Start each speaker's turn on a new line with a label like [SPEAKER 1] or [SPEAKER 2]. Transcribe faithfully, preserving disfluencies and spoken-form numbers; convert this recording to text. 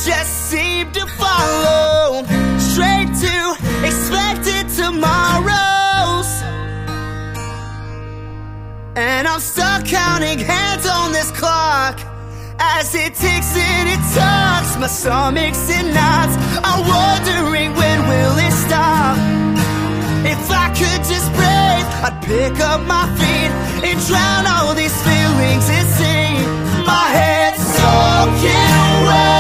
[SPEAKER 1] just seem to follow straight to expected tomorrows. And I'm stuck counting hands on this clock as it ticks and it talks. My stomach's in knots, I'm wondering when will it stop. If I could just breathe, I'd pick up my feet and drown all these feelings and sing. My head's soaking wet.